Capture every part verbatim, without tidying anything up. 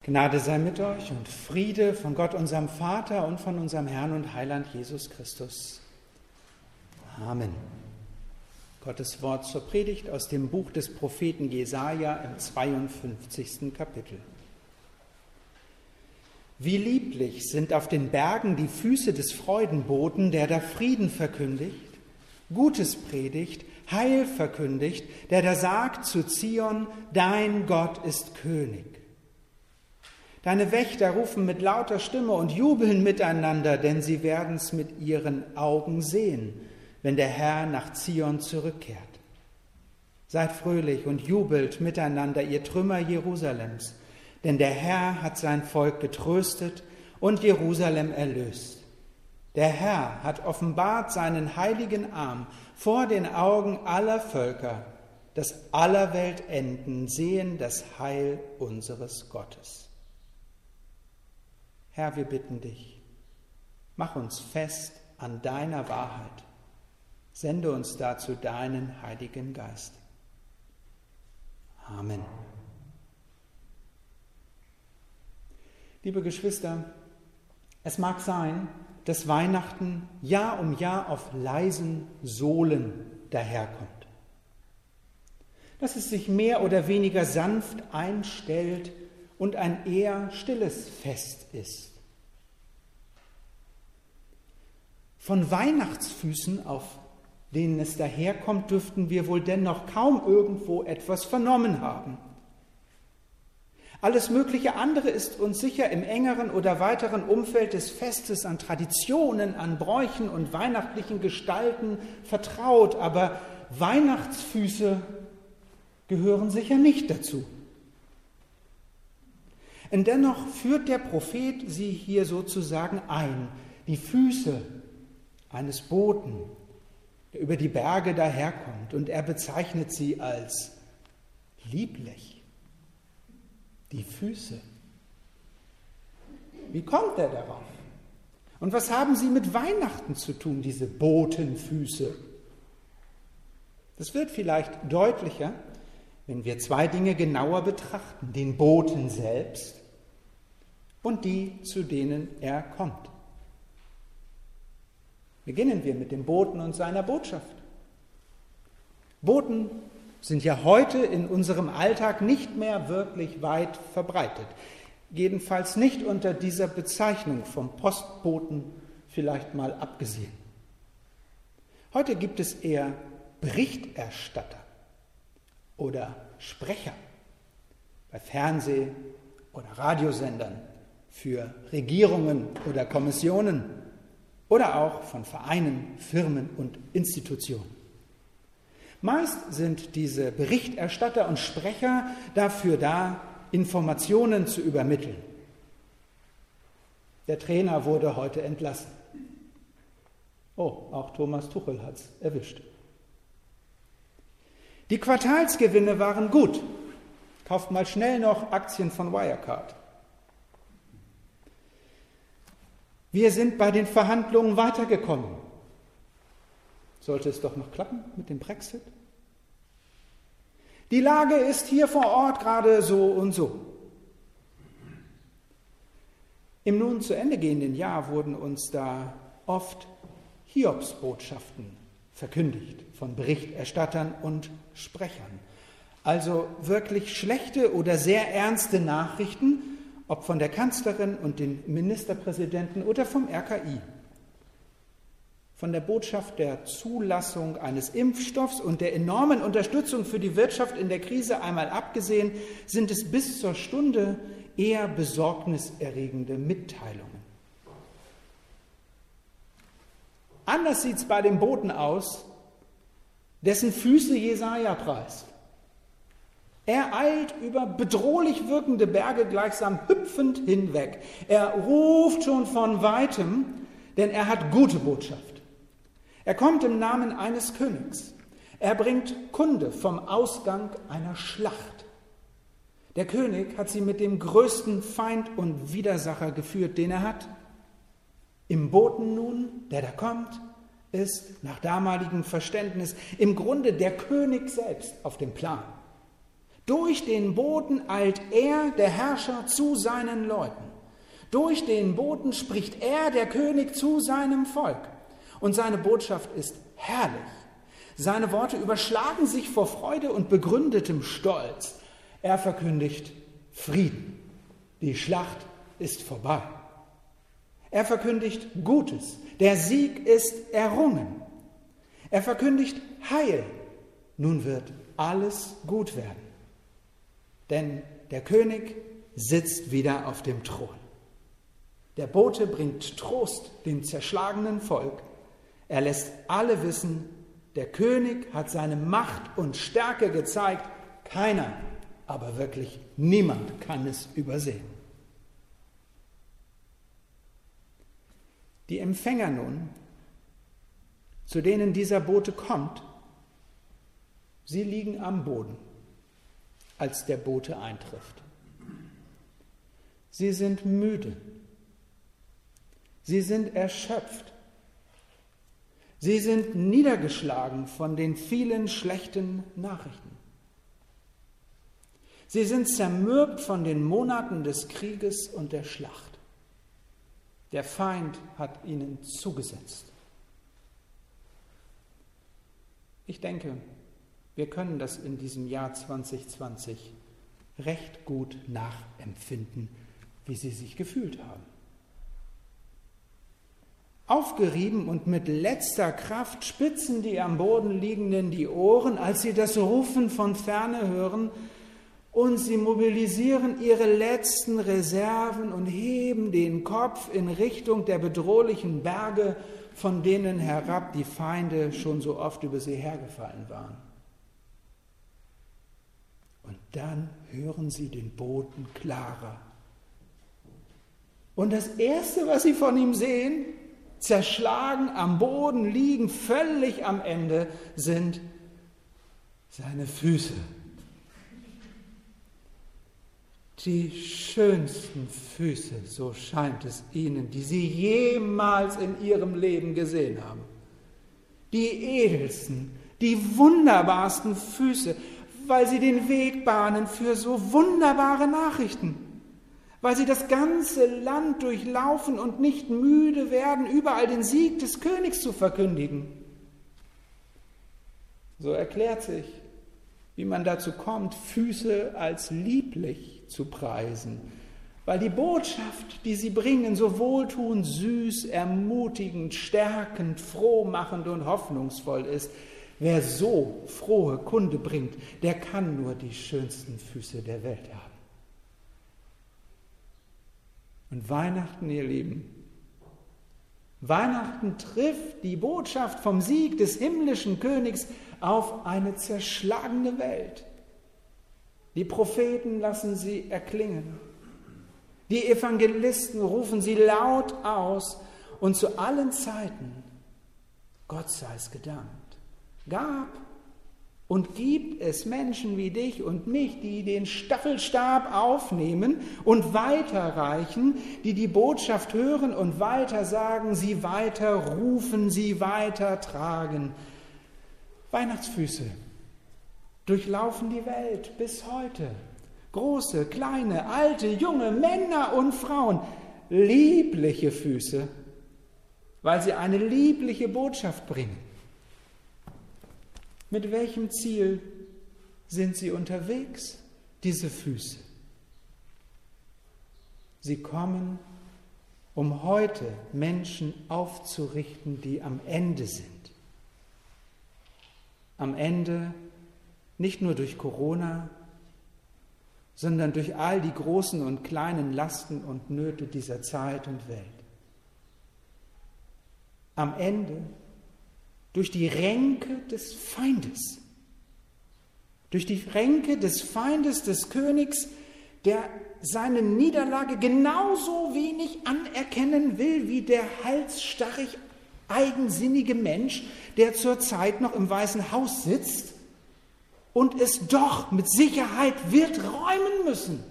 Gnade sei mit euch und Friede von Gott, unserem Vater und von unserem Herrn und Heiland Jesus Christus. Amen. Gottes Wort zur Predigt aus dem Buch des Propheten Jesaja im zweiundfünfzigsten Kapitel. Wie lieblich sind auf den Bergen die Füße des Freudenboten, der da Frieden verkündigt, Gutes predigt, Heil verkündigt, der da sagt zu Zion, dein Gott ist König. Deine Wächter rufen mit lauter Stimme und jubeln miteinander, denn sie werden's mit ihren Augen sehen, wenn der Herr nach Zion zurückkehrt. Seid fröhlich und jubelt miteinander, ihr Trümmer Jerusalems, denn der Herr hat sein Volk getröstet und Jerusalem erlöst. Der Herr hat offenbart seinen heiligen Arm vor den Augen aller Völker, dass aller Weltenden sehen das Heil unseres Gottes. Herr, wir bitten dich, mach uns fest an deiner Wahrheit. Sende uns dazu deinen Heiligen Geist. Amen. Liebe Geschwister, es mag sein, dass Weihnachten Jahr um Jahr auf leisen Sohlen daherkommt. Dass es sich mehr oder weniger sanft einstellt und ein eher stilles Fest ist. Von Weihnachtsfüßen, auf denen es daherkommt, dürften wir wohl dennoch kaum irgendwo etwas vernommen haben. Alles mögliche andere ist uns sicher im engeren oder weiteren Umfeld des Festes an Traditionen, an Bräuchen und weihnachtlichen Gestalten vertraut, aber Weihnachtsfüße gehören sicher nicht dazu. Und dennoch führt der Prophet sie hier sozusagen ein, die Füße eines Boten, der über die Berge daherkommt, und er bezeichnet sie als lieblich. Die Füße. Wie kommt er darauf? Und was haben sie mit Weihnachten zu tun, diese Botenfüße? Das wird vielleicht deutlicher, wenn wir zwei Dinge genauer betrachten, den Boten selbst und die, zu denen er kommt. Beginnen wir mit dem Boten und seiner Botschaft. Boten sind ja heute in unserem Alltag nicht mehr wirklich weit verbreitet. Jedenfalls nicht unter dieser Bezeichnung vom Postboten vielleicht mal abgesehen. Heute gibt es eher Berichterstatter oder Sprecher bei Fernseh- oder Radiosendern für Regierungen oder Kommissionen oder auch von Vereinen, Firmen und Institutionen. Meist sind diese Berichterstatter und Sprecher dafür da, Informationen zu übermitteln. Der Trainer wurde heute entlassen. Oh, auch Thomas Tuchel hat es erwischt. Die Quartalsgewinne waren gut. Kauft mal schnell noch Aktien von Wirecard. Wir sind bei den Verhandlungen weitergekommen. Sollte es doch noch klappen mit dem Brexit? Die Lage ist hier vor Ort gerade so und so. Im nun zu Ende gehenden Jahr wurden uns da oft Hiobsbotschaften verkündigt von Berichterstattern und Sprechern. Also wirklich schlechte oder sehr ernste Nachrichten, ob von der Kanzlerin und den Ministerpräsidenten oder vom R K I. Von der Botschaft der Zulassung eines Impfstoffs und der enormen Unterstützung für die Wirtschaft in der Krise einmal abgesehen, sind es bis zur Stunde eher besorgniserregende Mitteilungen. Anders sieht es bei dem Boten aus, dessen Füße Jesaja preist. Er eilt über bedrohlich wirkende Berge gleichsam hüpfend hinweg. Er ruft schon von Weitem, denn er hat gute Botschaft. Er kommt im Namen eines Königs. Er bringt Kunde vom Ausgang einer Schlacht. Der König hat sie mit dem größten Feind und Widersacher geführt, den er hat. Im Boten nun, der da kommt, ist nach damaligem Verständnis im Grunde der König selbst auf dem Plan. Durch den Boten eilt er, der Herrscher, zu seinen Leuten. Durch den Boten spricht er, der König, zu seinem Volk. Und seine Botschaft ist herrlich. Seine Worte überschlagen sich vor Freude und begründetem Stolz. Er verkündigt Frieden. Die Schlacht ist vorbei. Er verkündigt Gutes. Der Sieg ist errungen. Er verkündigt Heil. Nun wird alles gut werden. Denn der König sitzt wieder auf dem Thron. Der Bote bringt Trost dem zerschlagenen Volk. Er lässt alle wissen, der König hat seine Macht und Stärke gezeigt. Keiner, aber wirklich niemand kann es übersehen. Die Empfänger nun, zu denen dieser Bote kommt, sie liegen am Boden, als der Bote eintrifft. Sie sind müde. Sie sind erschöpft. Sie sind niedergeschlagen von den vielen schlechten Nachrichten. Sie sind zermürbt von den Monaten des Krieges und der Schlacht. Der Feind hat ihnen zugesetzt. Ich denke, wir können das in diesem Jahr zwanzig zwanzig recht gut nachempfinden, wie sie sich gefühlt haben. Aufgerieben und mit letzter Kraft spitzen die am Boden liegenden die Ohren, als sie das Rufen von ferne hören, und sie mobilisieren ihre letzten Reserven und heben den Kopf in Richtung der bedrohlichen Berge, von denen herab die Feinde schon so oft über sie hergefallen waren. Und dann hören sie den Boten klarer. Und das Erste, was sie von ihm sehen, zerschlagen, am Boden liegen, völlig am Ende, sind seine Füße. Die schönsten Füße, so scheint es ihnen, die sie jemals in ihrem Leben gesehen haben. Die edelsten, die wunderbarsten Füße, weil sie den Weg bahnen für so wunderbare Nachrichten, weil sie das ganze Land durchlaufen und nicht müde werden, überall den Sieg des Königs zu verkündigen. So erklärt sich, wie man dazu kommt, Füße als lieblich zu preisen, weil die Botschaft, die sie bringen, so wohltuend, süß, ermutigend, stärkend, frohmachend und hoffnungsvoll ist. Wer so frohe Kunde bringt, der kann nur die schönsten Füße der Welt haben. Und Weihnachten, ihr Lieben, Weihnachten trifft die Botschaft vom Sieg des himmlischen Königs auf eine zerschlagene Welt. Die Propheten lassen sie erklingen. Die Evangelisten rufen sie laut aus und zu allen Zeiten, Gott sei es gedankt, gab und gibt es Menschen wie dich und mich, die den Staffelstab aufnehmen und weiterreichen, die die Botschaft hören und weitersagen, sie weiterrufen, sie weitertragen. Weihnachtsfüße durchlaufen die Welt bis heute. Große, kleine, alte, junge, Männer und Frauen. Liebliche Füße, weil sie eine liebliche Botschaft bringen. Mit welchem Ziel sind sie unterwegs, diese Füße? Sie kommen, um heute Menschen aufzurichten, die am Ende sind. Am Ende nicht nur durch Corona, sondern durch all die großen und kleinen Lasten und Nöte dieser Zeit und Welt. Am Ende durch die Ränke des Feindes, durch die Ränke des Feindes des Königs, der seine Niederlage genauso wenig anerkennen will wie der halsstarrig eigensinnige Mensch, der zurzeit noch im Weißen Haus sitzt und es doch mit Sicherheit wird räumen müssen.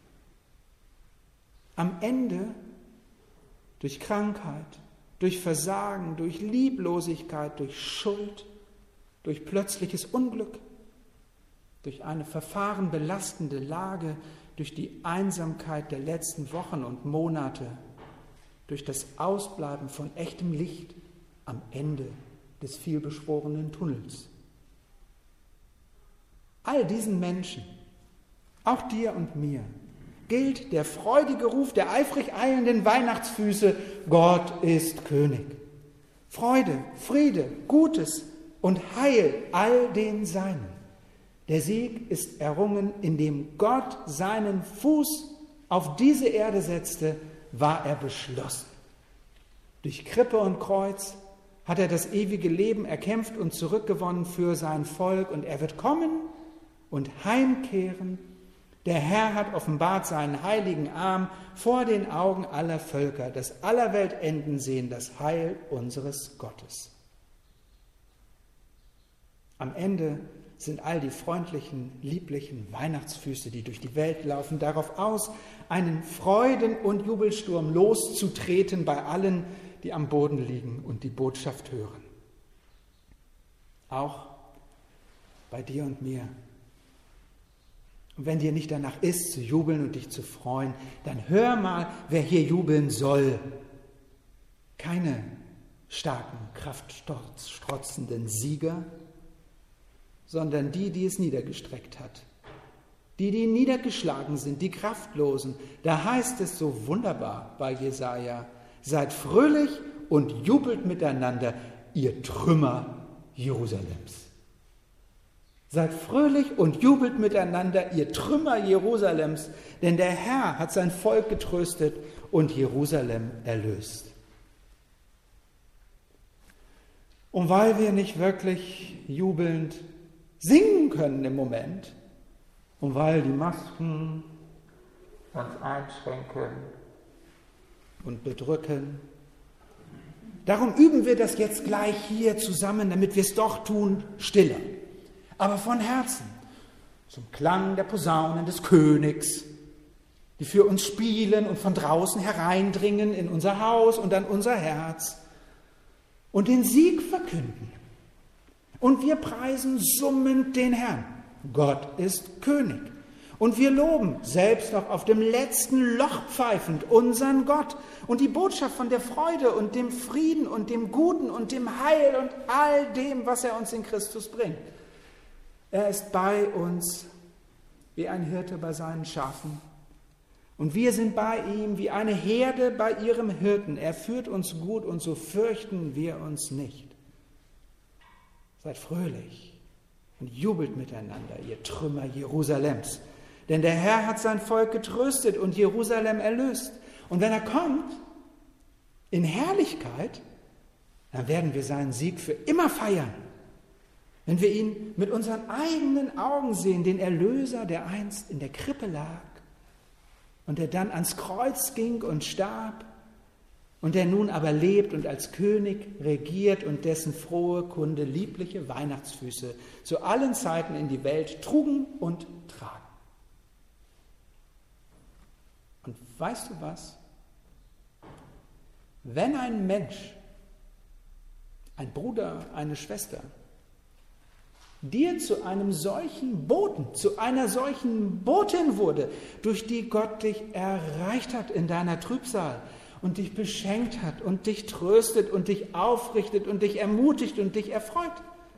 Am Ende durch Krankheit, durch Versagen, durch Lieblosigkeit, durch Schuld, durch plötzliches Unglück. durch eine verfahrenbelastende Lage, durch die Einsamkeit der letzten Wochen und Monate, durch das Ausbleiben von echtem Licht am Ende des vielbeschworenen Tunnels. All diesen Menschen, auch dir und mir, gilt der freudige Ruf der eifrig eilenden Weihnachtsfüße: Gott ist König. Freude, Friede, Gutes und Heil all den Seinen. Der Sieg ist errungen, indem Gott seinen Fuß auf diese Erde setzte, war er beschlossen. Durch Krippe und Kreuz hat er das ewige Leben erkämpft und zurückgewonnen für sein Volk, und er wird kommen und heimkehren. Der Herr hat offenbart seinen heiligen Arm vor den Augen aller Völker, dass aller Welt enden sehen das Heil unseres Gottes. Am Ende sind all die freundlichen, lieblichen Weihnachtsfüße, die durch die Welt laufen, darauf aus, einen Freuden- und Jubelsturm loszutreten bei allen, die am Boden liegen und die Botschaft hören. Auch bei dir und mir. Und wenn dir nicht danach ist, zu jubeln und dich zu freuen, dann hör mal, wer hier jubeln soll. Keine starken, kraftstrotzenden Sieger, sondern die, die es niedergestreckt hat. Die, die niedergeschlagen sind, die Kraftlosen. Da heißt es so wunderbar bei Jesaja: Seid fröhlich und jubelt miteinander, ihr Trümmer Jerusalems. Seid fröhlich und jubelt miteinander, ihr Trümmer Jerusalems, denn der Herr hat sein Volk getröstet und Jerusalem erlöst. Und weil wir nicht wirklich jubelnd singen können im Moment, und weil die Masken uns einschränken und bedrücken, darum üben wir das jetzt gleich hier zusammen, damit wir es doch tun, stiller, aber von Herzen, zum Klang der Posaunen des Königs, die für uns spielen und von draußen hereindringen in unser Haus und an unser Herz und den Sieg verkünden. Und wir preisen summend den Herrn. Gott ist König. Und wir loben, selbst noch auf dem letzten Loch pfeifend, unseren Gott und die Botschaft von der Freude und dem Frieden und dem Guten und dem Heil und all dem, was er uns in Christus bringt. Er ist bei uns wie ein Hirte bei seinen Schafen. Und wir sind bei ihm wie eine Herde bei ihrem Hirten. Er führt uns gut und so fürchten wir uns nicht. Seid fröhlich und jubelt miteinander, ihr Trümmer Jerusalems. Denn der Herr hat sein Volk getröstet und Jerusalem erlöst. Und wenn er kommt, in Herrlichkeit, dann werden wir seinen Sieg für immer feiern. Wenn wir ihn mit unseren eigenen Augen sehen, den Erlöser, der einst in der Krippe lag und der dann ans Kreuz ging und starb und der nun aber lebt und als König regiert und dessen frohe Kunde liebliche Weihnachtsfüße zu allen Zeiten in die Welt trugen und tragen. Und weißt du was? Wenn ein Mensch, ein Bruder, eine Schwester, dir zu einem solchen Boten, zu einer solchen Botin wurde, durch die Gott dich erreicht hat in deiner Trübsal und dich beschenkt hat und dich tröstet und dich aufrichtet und dich ermutigt und dich erfreut,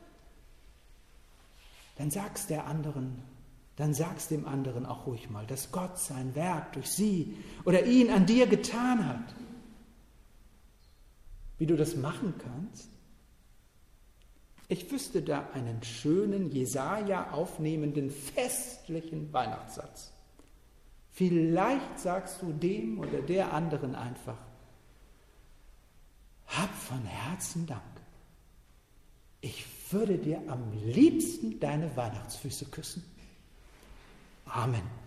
dann sag's der anderen, dann sag's dem anderen auch ruhig mal, dass Gott sein Werk durch sie oder ihn an dir getan hat. Wie du das machen kannst? Ich wüsste da einen schönen, Jesaja aufnehmenden, festlichen Weihnachtssatz. Vielleicht sagst du dem oder der anderen einfach: Hab von Herzen Dank. Ich würde dir am liebsten deine Weihnachtsfüße küssen. Amen.